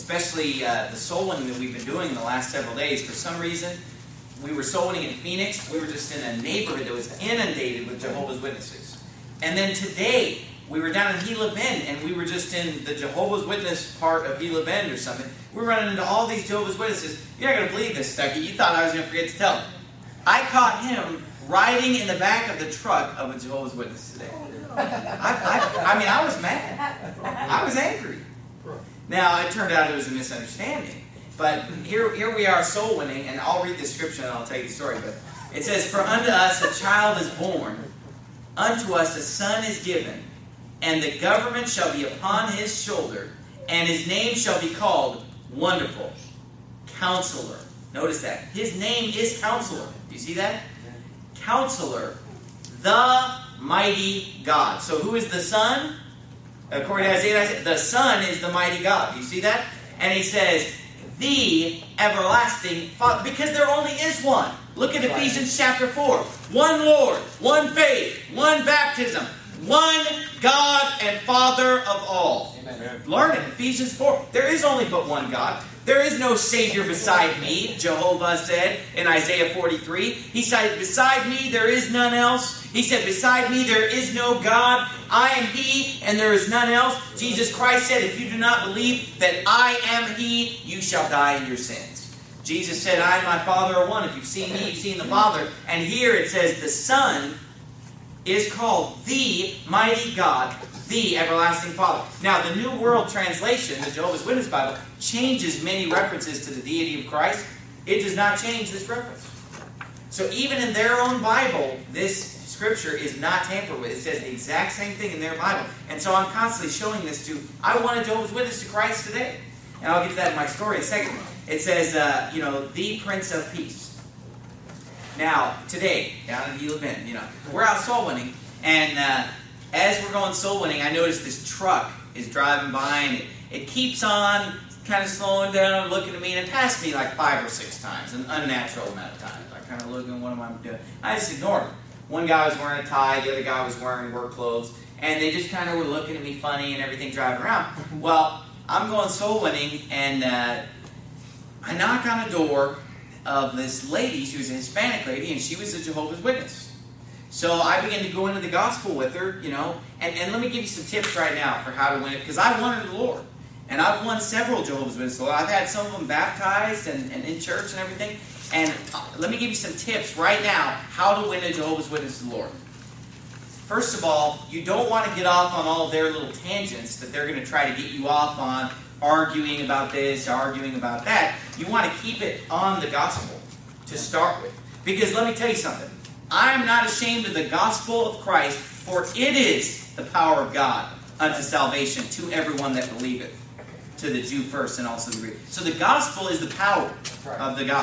especially the soul winning that we've been doing in the last several days. For some reason, we were soul winning in Phoenix. We were just in a neighborhood that was inundated with Jehovah's Witnesses. And then today, we were down in Gila Bend, and we were just in the Jehovah's Witness part of Gila Bend or something. We're running into all these Jehovah's Witnesses. You're not going to believe this, Stuckey. You thought I was going to forget to tell him. I caught him riding in the back of the truck of a Jehovah's Witness today. I was mad. I was angry. Now, it turned out it was a misunderstanding. But here we are soul winning, and I'll read the scripture and I'll tell you the story. But it says, "For unto us a child is born, unto us a son is given, and the government shall be upon his shoulder, and his name shall be called Wonderful, Counselor." Notice that. His name is Counselor. Do you see that? Counselor, the Mighty God. So who is the Son? According to Isaiah, the Son is the Mighty God. Do you see that? And he says, the Everlasting Father, because there only is one. Look at Ephesians chapter 4. One Lord, one faith, one baptism, one God and Father of all. Amen. Learn it, Ephesians 4. There is only but one God. There is no Savior beside me, Jehovah said in Isaiah 43. He said, beside me there is none else. He said, beside me there is no God. I am He, and there is none else. Jesus Christ said, if you do not believe that I am He, you shall die in your sins. Jesus said, I and my Father are one. If you've seen me, you've seen the Father. And here it says, the Son is called the Mighty God, the Everlasting Father. Now, the New World Translation, the Jehovah's Witness Bible, changes many references to the deity of Christ. It does not change this reference. So even in their own Bible, this scripture is not tampered with. It says the exact same thing in their Bible. And so I'm constantly showing this to, I want a Jehovah's Witness to Christ today. And I'll get to that in my story in a second. It says, the Prince of Peace. Now, today, down in Gila Bend, we're out soul winning, and as we're going soul winning, I noticed this truck is driving by, and it keeps on kind of slowing down, looking at me, and it passed me like 5 or 6 times, an unnatural amount of times. I kind of look and what am I doing? I just ignored them. One guy was wearing a tie, the other guy was wearing work clothes, and they just kind of were looking at me funny and everything driving around. Well, I'm going soul winning, and I knock on a door of this lady. She was a Hispanic lady, and she was a Jehovah's Witness. So I began to go into the gospel with her, and let me give you some tips right now for how to win it, because I wanted the Lord. And I've won several Jehovah's Witnesses. I've had some of them baptized and in church and everything. And let me give you some tips right now how to win a Jehovah's Witness to the Lord. First of all, you don't want to get off on all their little tangents that they're going to try to get you off on, arguing about this, arguing about that. You want to keep it on the gospel to start with. Because let me tell you something. I am not ashamed of the gospel of Christ, for it is the power of God unto salvation to everyone that believeth. To the Jew first and also the Greek. So the gospel is the power of the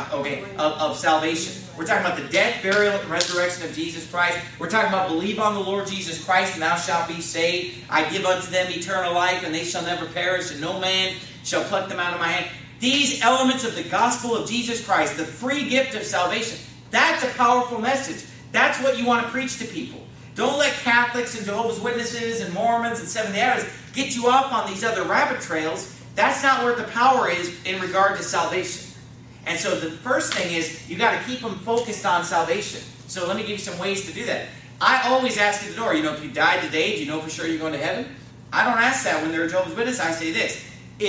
of salvation. We're talking about the death, burial, and resurrection of Jesus Christ. We're talking about believe on the Lord Jesus Christ, and thou shalt be saved. I give unto them eternal life, and they shall never perish, and no man shall pluck them out of my hand. These elements of the gospel of Jesus Christ, the free gift of salvation, that's a powerful message. That's what you want to preach to people. Don't let Catholics and Jehovah's Witnesses and Mormons and Seventh-day Adventists get you off on these other rabbit trails. That's not where the power is in regard to salvation. And so the first thing is, you've got to keep them focused on salvation. So let me give you some ways to do that. I always ask at the door, if you died today, do you know for sure you're going to heaven? I don't ask that when they're a Jehovah's Witness. I say this: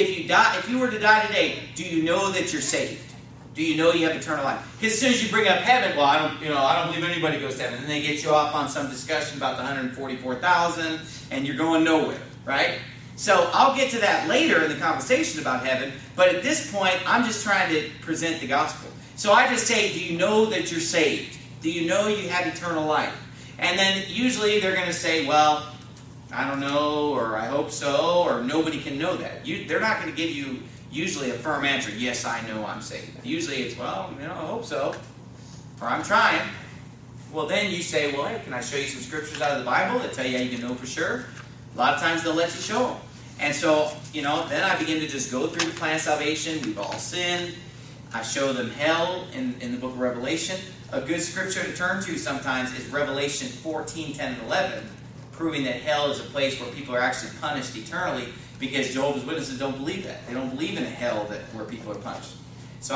if you were to die today, do you know that you're saved? Do you know you have eternal life? Because as soon as you bring up heaven, well, I don't believe anybody goes to heaven. And they get you off on some discussion about the 144,000, and you're going nowhere, right? So I'll get to that later in the conversation about heaven, but at this point, I'm just trying to present the gospel. So I just say, do you know that you're saved? Do you know you have eternal life? And then usually they're going to say, well, I don't know, or I hope so, or nobody can know that. They're not going to give you usually a firm answer, yes, I know I'm saved. Usually it's, well, I hope so, or I'm trying. Well, then you say, well, hey, can I show you some scriptures out of the Bible that tell you how you can know for sure? A lot of times they'll let you show them. And so, then I begin to just go through the plan of salvation. We've all sinned. I show them hell in the book of Revelation. A good scripture to turn to sometimes is Revelation 14, 10, and 11, proving that hell is a place where people are actually punished eternally because Jehovah's Witnesses don't believe that. They don't believe in a hell where people are punished. So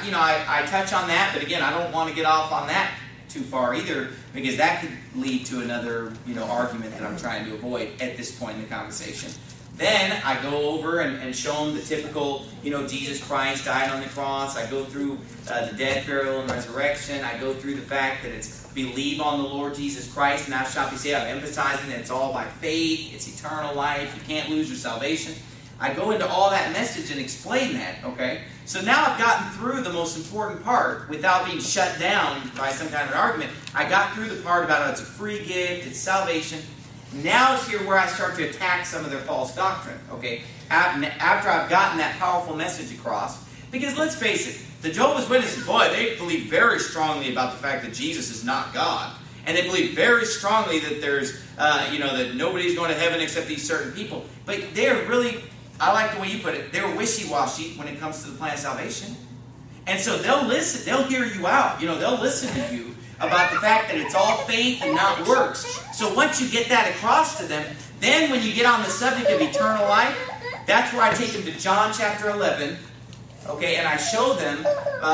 I touch on that, but again, I don't want to get off on that too far either, because that could lead to another argument that I'm trying to avoid at this point in the conversation. Then I go over and show them the typical, Jesus Christ died on the cross. I go through the death, burial, and resurrection. I go through the fact that it's believe on the Lord Jesus Christ, and thou shalt be saved. I'm emphasizing that it's all by faith. It's eternal life. You can't lose your salvation. I go into all that message and explain that, okay? So now I've gotten through the most important part without being shut down by some kind of an argument. I got through the part about it's a free gift, it's salvation. Now is here where I start to attack some of their false doctrine, okay? After I've gotten that powerful message across. Because let's face it, the Jehovah's Witnesses, boy, they believe very strongly about the fact that Jesus is not God. And they believe very strongly that there's, that nobody's going to heaven except these certain people. But they're really, I like the way you put it, they're wishy-washy when it comes to the plan of salvation. And so they'll listen, they'll hear you out. They'll listen to you about the fact that it's all faith and not works. So once you get that across to them, then when you get on the subject of eternal life, that's where I take them to John chapter 11. Okay, and I show them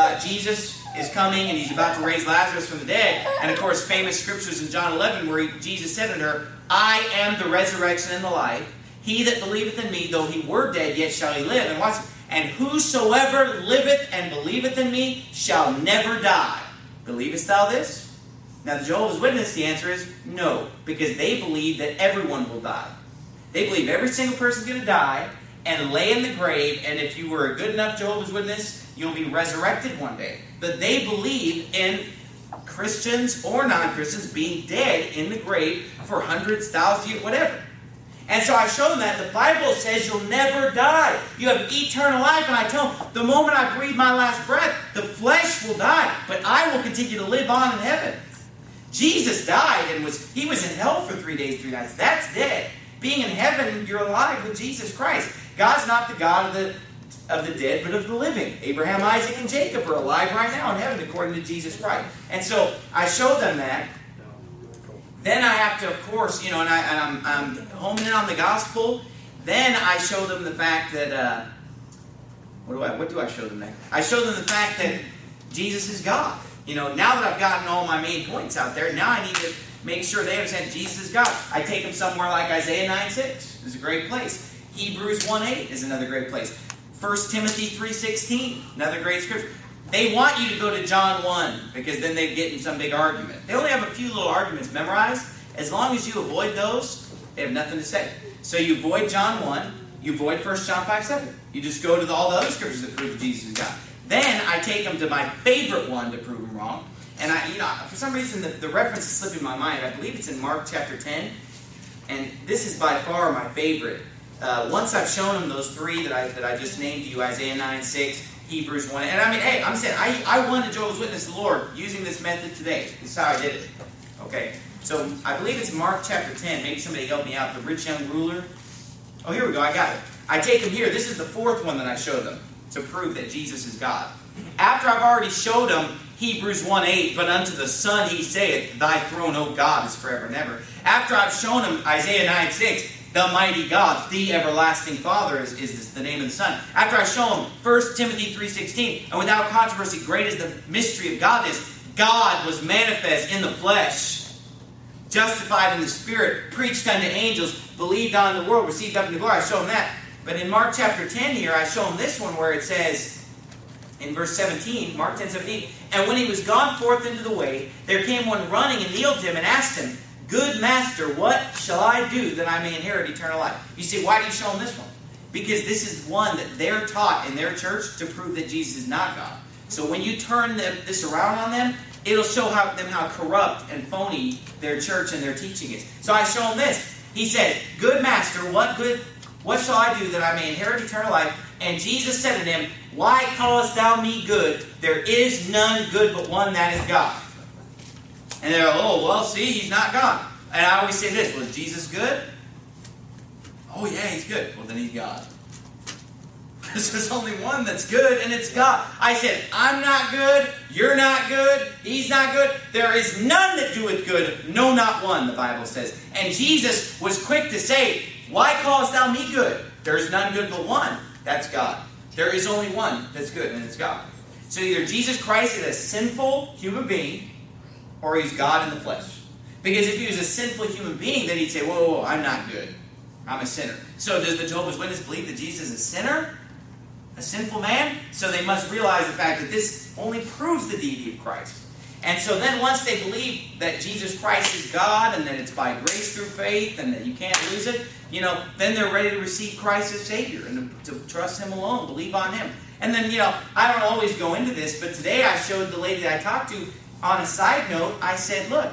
Jesus is coming and he's about to raise Lazarus from the dead. And of course, famous scriptures in John 11 where Jesus said unto her, I am the resurrection and the life. He that believeth in me, though he were dead, yet shall he live. And watch it. And whosoever liveth and believeth in me shall never die. Believest thou this? Now the Jehovah's Witness, the answer is no. Because they believe that everyone will die. They believe every single person's going to die and lay in the grave, and if you were a good enough Jehovah's Witness, you'll be resurrected one day. But they believe in Christians or non-Christians being dead in the grave for hundreds, thousands, years, whatever. And so I show them that the Bible says you'll never die. You have eternal life, and I tell them, the moment I breathe my last breath, the flesh will die, but I will continue to live on in heaven. Jesus died and he was in hell for 3 days, 3 nights. That's dead. Being in heaven, you're alive with Jesus Christ. God's not the God of the dead, but of the living. Abraham, Isaac, and Jacob are alive right now in heaven according to Jesus Christ. And so I show them that. Then I have to, of course, and I'm homing in on the gospel. Then I show them the fact that, what do I show them next? I show them the fact that Jesus is God. Now that I've gotten all my main points out there, now I need to make sure they understand Jesus is God. I take them somewhere like Isaiah 9:6. It's a great place. Hebrews 1:8 is another great place. 1 Timothy 3:16, another great scripture. They want you to go to John 1, because then they get in some big argument. They only have a few little arguments memorized. As long as you avoid those, they have nothing to say. So you avoid John 1, you avoid 1 John 5:7. You just go to all the other scriptures that prove that Jesus is God. Then I take them to my favorite one to prove them wrong. And for some reason, the reference is slipping my mind. I believe it's in Mark chapter 10. And this is by far my favorite. Once I've shown them those three that I just named to you, Isaiah 9:6, Hebrews 1. And I'm saying, I won the Jehovah's Witness the Lord using this method today. This is how I did it. Okay, so I believe it's Mark chapter 10. Maybe somebody help me out. The rich young ruler. Oh, here we go. I got it. I take them here. This is the fourth one that I show them to prove that Jesus is God. After I've already showed them Hebrews 1:8, but unto the Son he saith, Thy throne, O God, is forever and ever. After I've shown them Isaiah 9:6, the mighty God, the everlasting Father is the name of the Son. After I show them 1 Timothy 3:16, and without controversy, great is the mystery of God is, God was manifest in the flesh, justified in the Spirit, preached unto angels, believed on in the world, received up into glory. I show them that. But in Mark chapter 10 here, I show them this one where it says, in verse 17, Mark 10:17, and when he was gone forth into the way, there came one running and kneeled to him and asked him, Good Master, what shall I do that I may inherit eternal life? You see, why do you show them this one? Because this is one that they're taught in their church to prove that Jesus is not God. So when you turn this around on them, it'll show them how corrupt and phony their church and their teaching is. So I show them this. He said, Good Master, what shall I do that I may inherit eternal life? And Jesus said to him, Why callest thou me good? There is none good but one, that is God. And they're like, oh, well, see, he's not God. And I always say this, was Jesus good? Oh, yeah, he's good. Well, then he's God. Because there's only one that's good, and it's God. I said, I'm not good, you're not good, he's not good. There is none that doeth good, no, not one, the Bible says. And Jesus was quick to say, Why callest thou me good? There's none good but one. That's God. There is only one that's good, and it's God. So either Jesus Christ is a sinful human being, or he's God in the flesh. Because if he was a sinful human being, then he'd say, whoa, whoa, whoa, I'm not good. I'm a sinner. So does the Jehovah's Witness believe that Jesus is a sinner? A sinful man? So they must realize the fact that this only proves the deity of Christ. And so then once they believe that Jesus Christ is God and that it's by grace through faith and that you can't lose it, then they're ready to receive Christ as Savior and to trust Him alone, believe on Him. And then, I don't always go into this, but today I showed the lady that I talked to, on a side note, I said, look,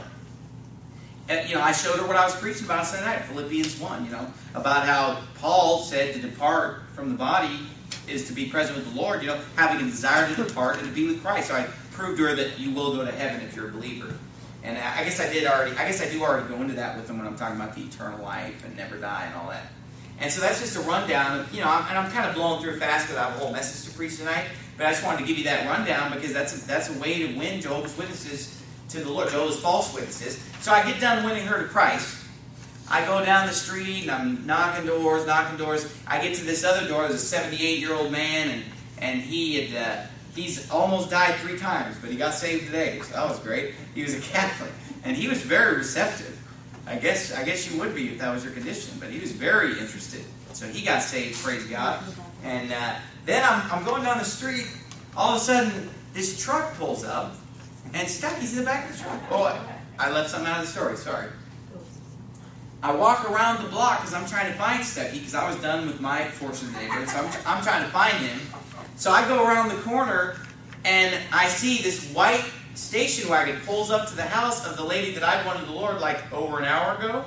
I showed her what I was preaching about Sunday night, Philippians 1, about how Paul said to depart from the body is to be present with the Lord, having a desire to depart and to be with Christ. So I proved to her that you will go to heaven if you're a believer. And I guess I do already go into that with them when I'm talking about the eternal life and never die and all that. And so that's just a rundown of, and I'm kind of blowing through fast because I have a whole message to preach tonight, but I just wanted to give you that rundown because that's a way to win Jehovah's Witnesses to the Lord, Jehovah's false witnesses. So I get done winning her to Christ. I go down the street and I'm knocking doors. I get to this other door. There's a 78-year-old man, and he's almost died 3 times, but he got saved today. So that was great. He was a Catholic, and he was very receptive. I guess you would be if that was your condition, but he was very interested. So he got saved, praise God. And then I'm going down the street. All of a sudden, this truck pulls up, and Stucky's in the back of the truck. Oh, I left something out of the story, sorry. I walk around the block because I'm trying to find Stucky because I was done with my portion of the neighborhood, so I'm trying to find him. So I go around the corner, and I see this white station wagon pulls up to the house of the lady that I'd won to the Lord like over an hour ago.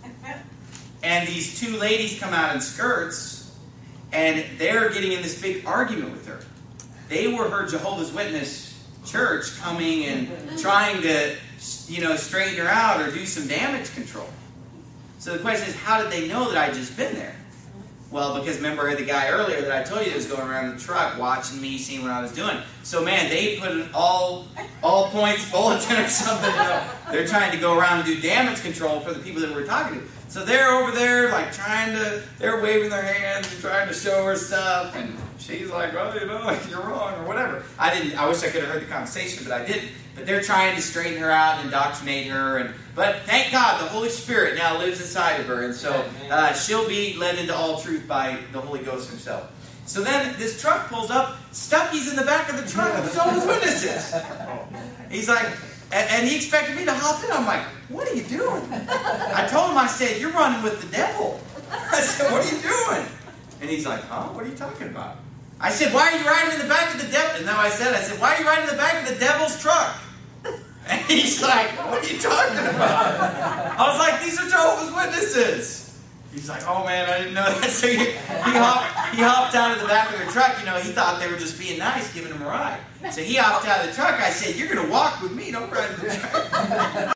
And these 2 ladies come out in skirts, and they're getting in this big argument with her. They were her Jehovah's Witness church coming and trying to, straighten her out or do some damage control. So the question is, how did they know that I'd just been there? Well, because remember the guy earlier that I told you that was going around the truck watching me, seeing what I was doing. So man, they put an all points bulletin or something. They're trying to go around and do damage control for the people that we're talking to. So they're over there like they're waving their hands and trying to show her stuff. And she's like, well, you're wrong or whatever. I wish I could have heard the conversation, but I didn't. But they're trying to straighten her out and indoctrinate her. But thank God the Holy Spirit now lives inside of her. And so she'll be led into all truth by the Holy Ghost Himself. So then this truck pulls up. Stucky's in the back of the truck with Jehovah's Witnesses. He's like, and he expected me to hop in. I'm like, what are you doing? I told him, I said, you're running with the devil. I said, what are you doing? And he's like, huh? What are you talking about? I said, why are you riding in the back of the devil? And now I said, why are you riding in the back of the devil's truck? And he's like, what are you talking about? I was like, these are Jehovah's Witnesses. He's like, oh man, I didn't know that. So he hopped out of the back of the truck. He thought they were just being nice, giving him a ride. So he hopped out of the truck. I said, you're going to walk with me. Don't ride in the truck.